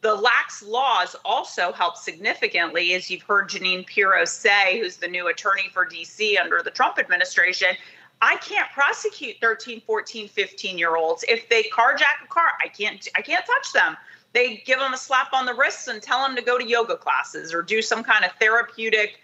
The lax laws also help significantly, as you've heard Jeanine Pirro say, who's the new attorney for D.C. under the Trump administration. I can't prosecute 13, 14, 15-year-olds. If they carjack a car, I can't touch them. They give them a slap on the wrists and tell them to go to yoga classes or do some kind of therapeutic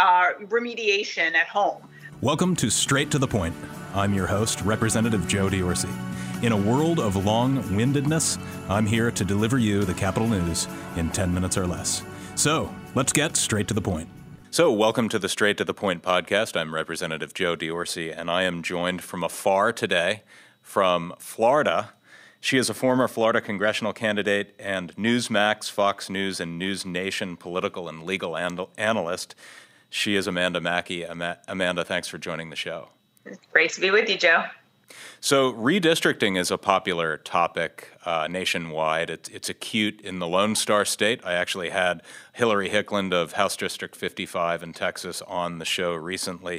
remediation at home. Welcome to Straight to the Point. I'm your host, Representative Joe D'Orsi. In a world of long-windedness, I'm here to deliver you the Capitol News in 10 minutes or less. So, let's get straight to the point. So, welcome to the Straight to the Point podcast. I'm Representative Joe D'Orsi, and I am joined from afar today from Florida. She is a former Florida congressional candidate and Newsmax, Fox News, and News Nation political and legal analyst. She is Amanda Mackey. Amanda, thanks for joining the show. It's great to be with you, Joe. So redistricting is a popular topic nationwide. It's acute in the Lone Star State. I actually had Hillary Hicklin of House District 55 in Texas on the show recently.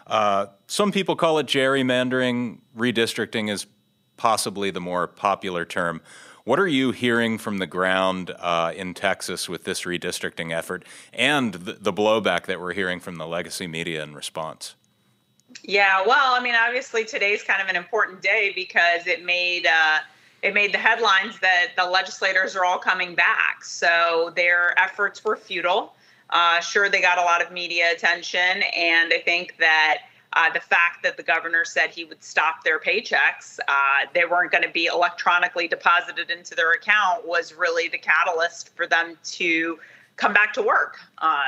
Some people call it gerrymandering. Redistricting is possibly the more popular term. What are you hearing from the ground in Texas with this redistricting effort and the blowback that we're hearing from the legacy media in response? Yeah, well, I mean, obviously today's kind of an important day because it made the headlines that the legislators are all coming back. So their efforts were futile. Sure, they got a lot of media attention, and I think that the fact that the governor said he would stop their paychecks, they weren't going to be electronically deposited into their account, was really the catalyst for them to come back to work.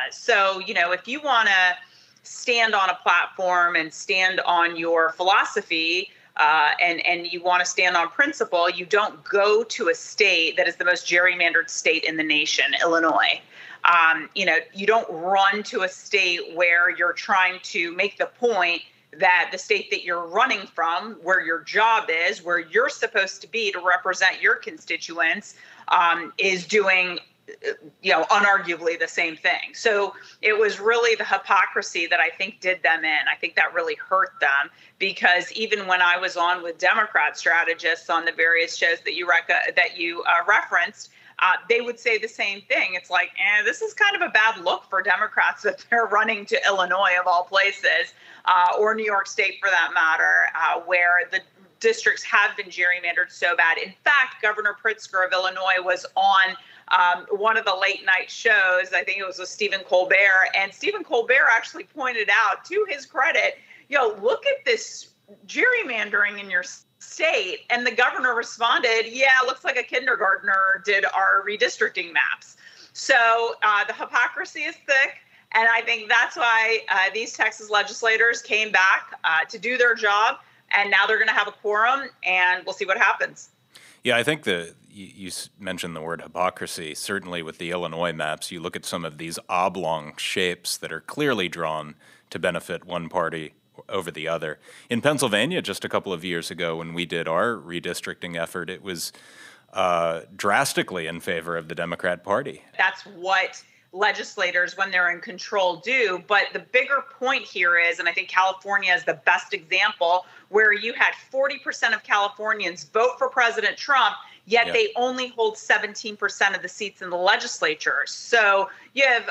So, you know, if you want to stand on a platform and stand on your philosophy and you want to stand on principle, you don't go to a state that is the most gerrymandered state in the nation, Illinois. You don't run to a state where you're trying to make the point that the state that you're running from, where your job is, where you're supposed to be to represent your constituents, is doing unarguably the same thing. So it was really the hypocrisy that I think did them in. I think that really hurt them because even when I was on with Democrat strategists on the various shows that you referenced, they would say the same thing. It's like, this is kind of a bad look for Democrats that they're running to Illinois of all places, or New York State for that matter, where the districts have been gerrymandered so bad. In fact, Governor Pritzker of Illinois was on one of the late night shows. I think it was with Stephen Colbert, and Stephen Colbert actually pointed out, to his credit, look at this gerrymandering in your state. And the governor responded, yeah, it looks like a kindergartner did our redistricting maps. So the hypocrisy is thick. And I think that's why these Texas legislators came back to do their job. And now they're going to have a quorum, and we'll see what happens. Yeah, I think you mentioned the word hypocrisy. Certainly with the Illinois maps, you look at some of these oblong shapes that are clearly drawn to benefit one party over the other. In Pennsylvania, just a couple of years ago when we did our redistricting effort, it was drastically in favor of the Democrat Party. That's what legislators, when they're in control, do. But the bigger point here is, and I think California is the best example, where you had 40% of Californians vote for President Trump, yet they only hold 17% of the seats in the legislature. So you have,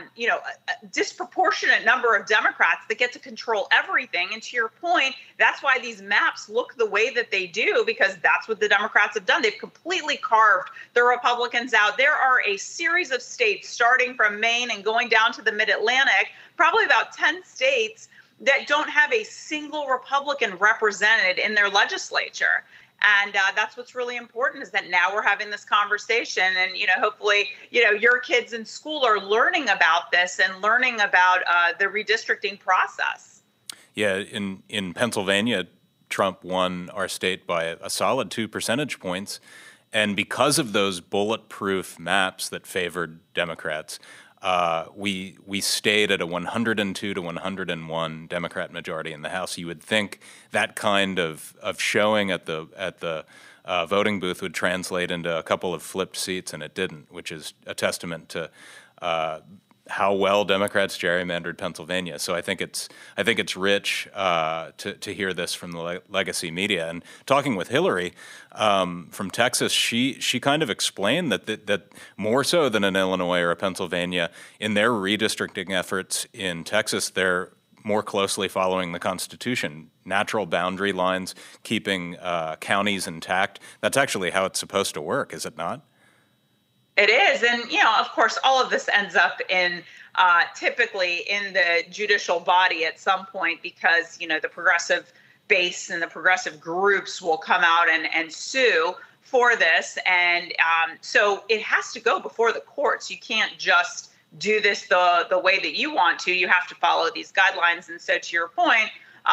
a disproportionate number of Democrats that get to control everything. And to your point, that's why these maps look the way that they do, because that's what the Democrats have done. They've completely carved the Republicans out. There are a series of states, starting from Maine and going down to the Mid-Atlantic, probably about 10 states that don't have a single Republican represented in their legislature. And that's what's really important, is that now we're having this conversation, and hopefully your kids in school are learning about this and learning about the redistricting process. Yeah, in Pennsylvania, Trump won our state by a solid 2 percentage points, and because of those bulletproof maps that favored Democrats, we stayed at a 102 to 101 Democrat majority in the House. You would think that kind of showing at the voting booth would translate into a couple of flipped seats, and it didn't, which is a testament to how well Democrats gerrymandered Pennsylvania. So I think it's rich to hear this from the legacy media. And talking with Hillary from Texas, she kind of explained that more so than in Illinois or Pennsylvania, in their redistricting efforts in Texas, they're more closely following the Constitution, natural boundary lines, keeping counties intact. That's actually how it's supposed to work, is it not? It is. And, of course, all of this ends up in typically in the judicial body at some point because, the progressive base and the progressive groups will come out and sue for this. And so it has to go before the courts. You can't just do this the way that you want to. You have to follow these guidelines. And so to your point,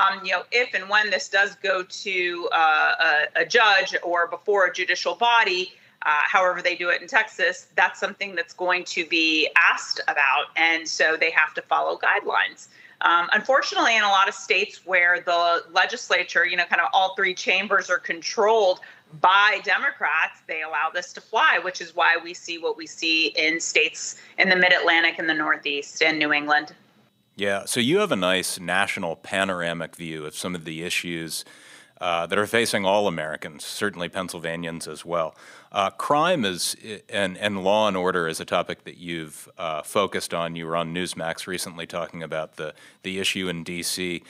if and when this does go to a judge or before a judicial body, however they do it in Texas, that's something that's going to be asked about. And so they have to follow guidelines. Unfortunately, in a lot of states where the legislature, kind of all three chambers are controlled by Democrats, they allow this to fly, which is why we see what we see in states in the Mid-Atlantic and the Northeast and New England. Yeah, so you have a nice national panoramic view of some of the issues that are facing all Americans, certainly Pennsylvanians as well. Crime and law and order is a topic that you've focused on. You were on Newsmax recently talking about the issue in D.C.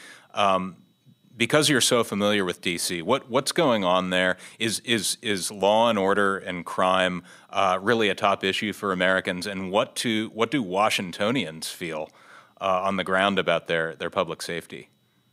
Because you're so familiar with D.C., what's going on there? Is law and order and crime really a top issue for Americans? And what do Washingtonians feel on the ground about their public safety?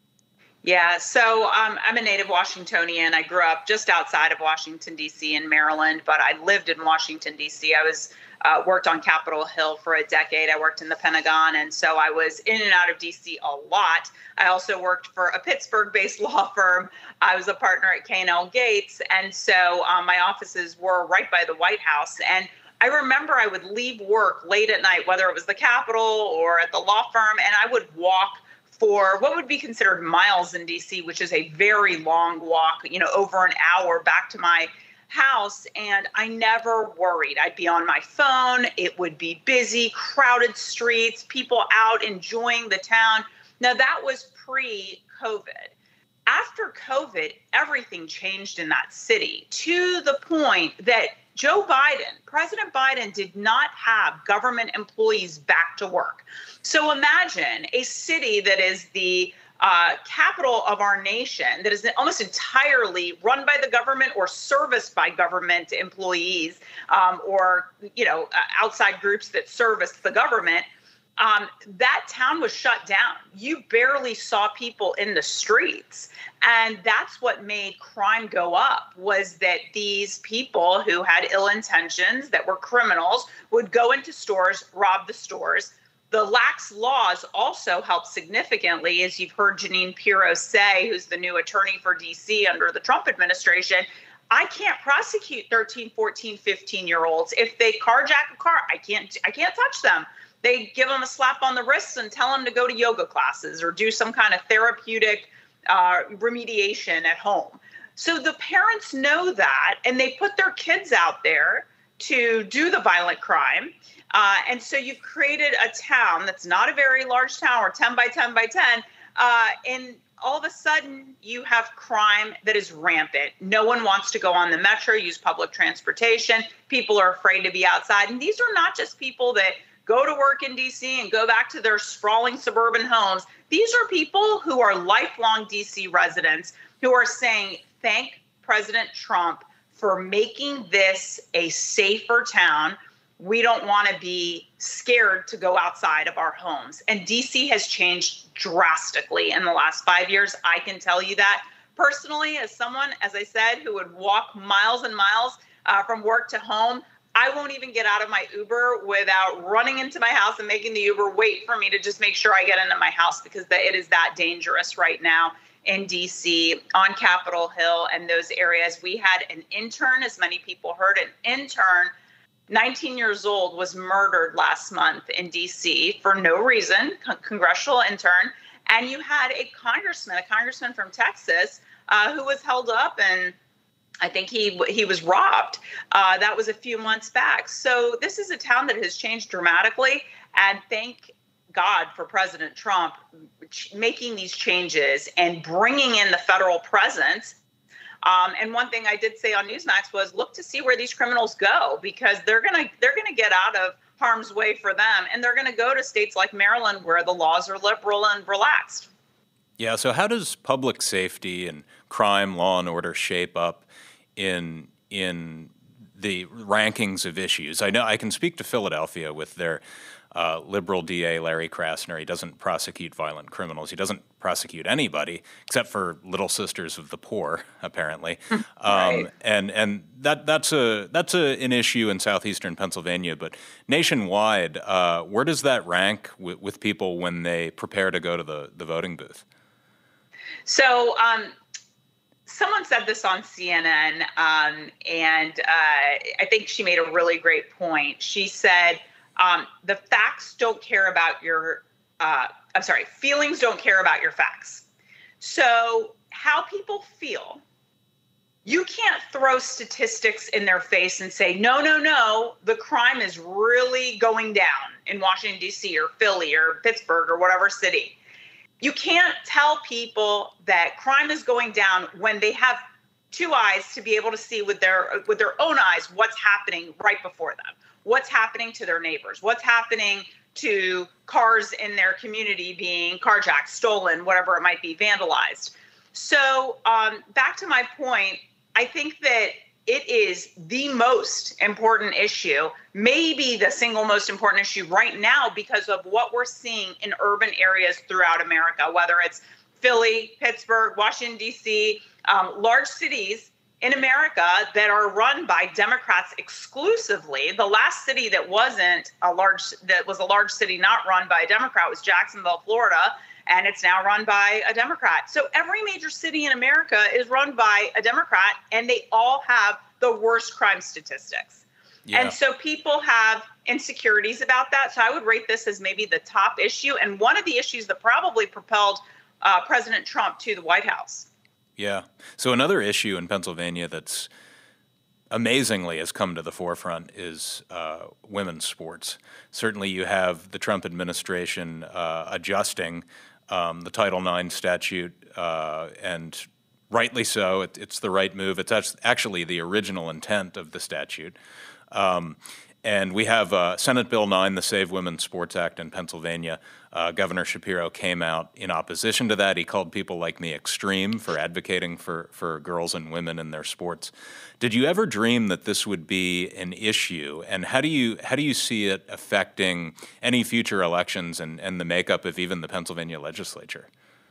Yeah, so I'm a native Washingtonian. I grew up just outside of Washington, D.C. in Maryland, but I lived in Washington, D.C. I was worked on Capitol Hill for a decade. I worked in the Pentagon, and so I was in and out of D.C. a lot. I also worked for a Pittsburgh-based law firm. I was a partner at K&L Gates, and so my offices were right by the White House. And I remember I would leave work late at night, whether it was the Capitol or at the law firm, and I would walk for what would be considered miles in D.C., which is a very long walk, over an hour back to my house. And I never worried. I'd be on my phone. It would be busy, crowded streets, people out enjoying the town. Now, that was pre-COVID. After COVID, everything changed in that city to the point that President Biden did not have government employees back to work. So imagine a city that is the capital of our nation, that is almost entirely run by the government or serviced by government employees or outside groups that service the government. That town was shut down. You barely saw people in the streets. And that's what made crime go up, was that these people who had ill intentions, that were criminals, would go into stores, rob the stores. The lax laws also helped significantly, as you've heard Jeanine Pirro say, who's the new attorney for D.C. under the Trump administration. I can't prosecute 13, 14, 15-year-olds. If they carjack a car, I can't touch them. They give them a slap on the wrists and tell them to go to yoga classes or do some kind of therapeutic remediation at home. So the parents know that, and they put their kids out there to do the violent crime. And so you've created a town that's not a very large town, or 10 by 10 by 10, and all of a sudden you have crime that is rampant. No one wants to go on the metro, use public transportation. People are afraid to be outside. And these are not just people that go to work in D.C. and go back to their sprawling suburban homes. These are people who are lifelong D.C. residents who are saying, thank President Trump for making this a safer town. We don't want to be scared to go outside of our homes. And D.C. has changed drastically in the last 5 years. I can tell you that personally, as someone, as I said, who would walk miles and miles from work to home. I won't even get out of my Uber without running into my house and making the Uber wait for me to just make sure I get into my house, because it is that dangerous right now in D.C., on Capitol Hill and those areas. We had an intern, as many people heard, an intern, 19 years old, was murdered last month in D.C. for no reason, congressional intern. And you had a congressman from Texas who was held up and I think he was robbed. That was a few months back. So this is a town that has changed dramatically, and thank God for President Trump making these changes and bringing in the federal presence. And one thing I did say on Newsmax was look to see where these criminals go, because they're gonna get out of harm's way for them, and they're going to go to states like Maryland where the laws are liberal and relaxed. Yeah. So how does public safety and crime, law and order shape up in the rankings of issues? I know I can speak to Philadelphia with their liberal DA Larry Krasner. He doesn't prosecute violent criminals. He doesn't prosecute anybody except for Little Sisters of the Poor, apparently. Right. And that's an issue in southeastern Pennsylvania. But nationwide, where does that rank with people when they prepare to go to the voting booth? So someone said this on CNN, and I think she made a really great point. She said, the facts don't care about your, feelings don't care about your facts. So how people feel, you can't throw statistics in their face and say, no, the crime is really going down in Washington, D.C. or Philly or Pittsburgh or whatever city. You can't tell people that crime is going down when they have two eyes to be able to see with their own eyes what's happening right before them, what's happening to their neighbors, what's happening to cars in their community being carjacked, stolen, whatever it might be, vandalized. So back to my point, I think that it is the most important issue, maybe the single most important issue right now because of what we're seeing in urban areas throughout America, whether it's Philly, Pittsburgh, Washington, D.C., large cities in America that are run by Democrats exclusively. The last city that was a large city not run by a Democrat was Jacksonville, Florida, and it's now run by a Democrat. So every major city in America is run by a Democrat, and they all have the worst crime statistics. Yeah. And so people have insecurities about that. So I would rate this as maybe the top issue and one of the issues that probably propelled President Trump to the White House. Yeah. So another issue in Pennsylvania that's amazingly has come to the forefront is women's sports. Certainly you have the Trump administration adjusting the Title IX statute, and rightly so. It's the right move. It's actually the original intent of the statute. And we have Senate Bill 9, the Save Women's Sports Act in Pennsylvania. Governor Shapiro came out in opposition to that. He called people like me extreme for advocating for girls and women in their sports. Did you ever dream that this would be an issue? And how do you see it affecting any future elections and the makeup of even the Pennsylvania legislature?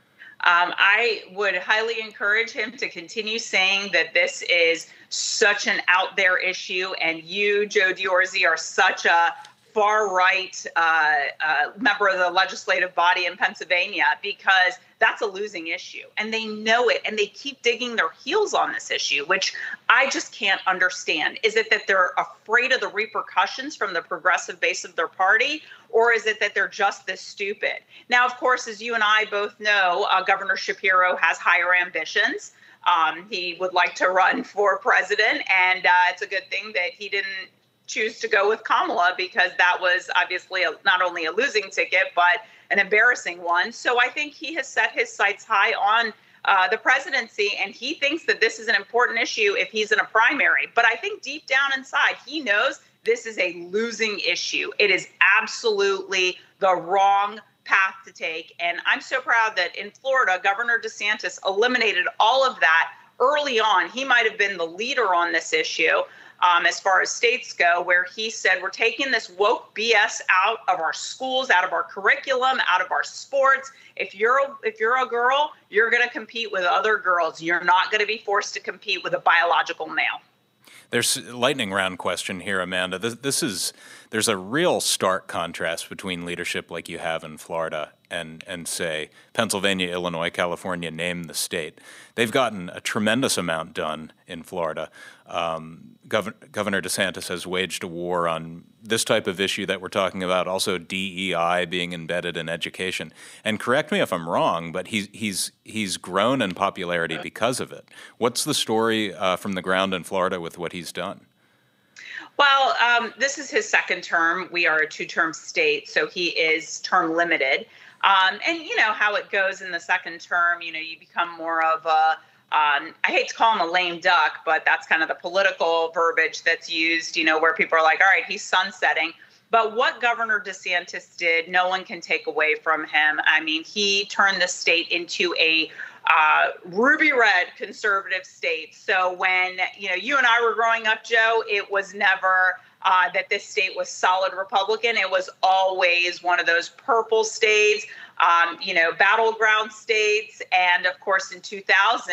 I would highly encourage him to continue saying that this is such an out there issue, and you, Joe Diorsey, are such a far-right member of the legislative body in Pennsylvania, because that's a losing issue. And they know it, and they keep digging their heels on this issue, which I just can't understand. Is it that they're afraid of the repercussions from the progressive base of their party, or is it that they're just this stupid? Now, of course, as you and I both know, Governor Shapiro has higher ambitions. He would like to run for president, and it's a good thing that he didn't choose to go with Kamala, because that was obviously not only a losing ticket, but an embarrassing one. So I think he has set his sights high on the presidency, and he thinks that this is an important issue if he's in a primary. But I think deep down inside, he knows this is a losing issue. It is absolutely the wrong path to take. And I'm so proud that in Florida, Governor DeSantis eliminated all of that early on. He might have been the leader on this issue. As far as states go, where he said, we're taking this woke BS out of our schools, out of our curriculum, out of our sports. If you're a girl, you're going to compete with other girls. You're not going to be forced to compete with a biological male. There's a lightning round question here, Amanda. There's a real stark contrast between leadership like you have in Florida and say Pennsylvania, Illinois, California, name the state. They've gotten a tremendous amount done in Florida. Governor DeSantis has waged a war on this type of issue that we're talking about, also DEI being embedded in education. And correct me if I'm wrong, but he's grown in popularity because of it. What's the story from the ground in Florida with what he's done? Well, this is his second term. We are a two-term state, so he is term limited. And you know how it goes in the second term. You know, you become more of a I hate to call him a lame duck, but that's kind of the political verbiage that's used, you know, where people are like, all right, he's sunsetting. But what Governor DeSantis did, no one can take away from him. I mean, he turned the state into a ruby red conservative state. So when, you know, you and I were growing up, Joe, it was never that this state was solid Republican. It was always one of those purple states, you know, battleground states. And of course, in 2000,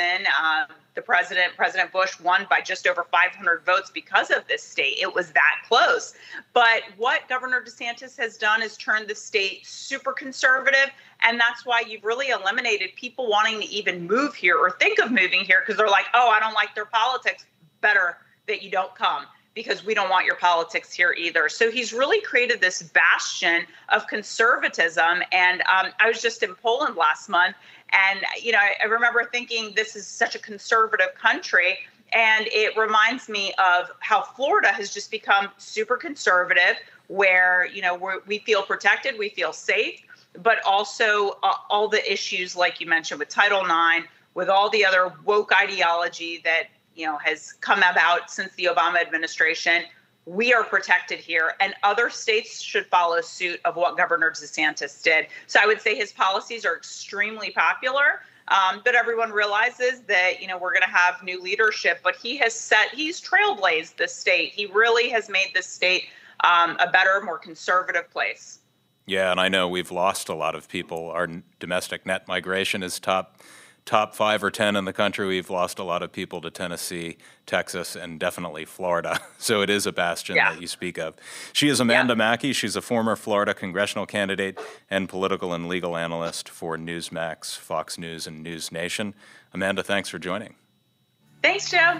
President Bush won by just over 500 votes because of this state. It was that close. But what Governor DeSantis has done is turned the state super conservative. And that's why you've really eliminated people wanting to even move here or think of moving here because they're like, oh, I don't like their politics. Better that you don't come, because we don't want your politics here either. So he's really created this bastion of conservatism. And I was just in Poland last month, and you know, I remember thinking this is such a conservative country. And it reminds me of how Florida has just become super conservative, where, you know, we feel protected, we feel safe, but also all the issues, like you mentioned, with Title IX, with all the other woke ideology that, you know, has come about since the Obama administration. We are protected here, and other states should follow suit of what Governor DeSantis did. So I would say his policies are extremely popular, but everyone realizes that, you know, we're going to have new leadership, but he's trailblazed the state. He really has made this state a better, more conservative place. Yeah, and I know we've lost a lot of people. Our domestic net migration is top 5 or 10 in the country. We've lost a lot of people to Tennessee, Texas, and definitely Florida. So it is a bastion that you speak of. She is Amanda Mackey. She's a former Florida congressional candidate and political and legal analyst for Newsmax, Fox News, and News Nation. Amanda, thanks for joining. Thanks, Joe.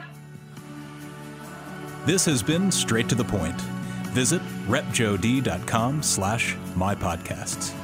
This has been Straight to the Point. Visit repjod.com/mypodcasts.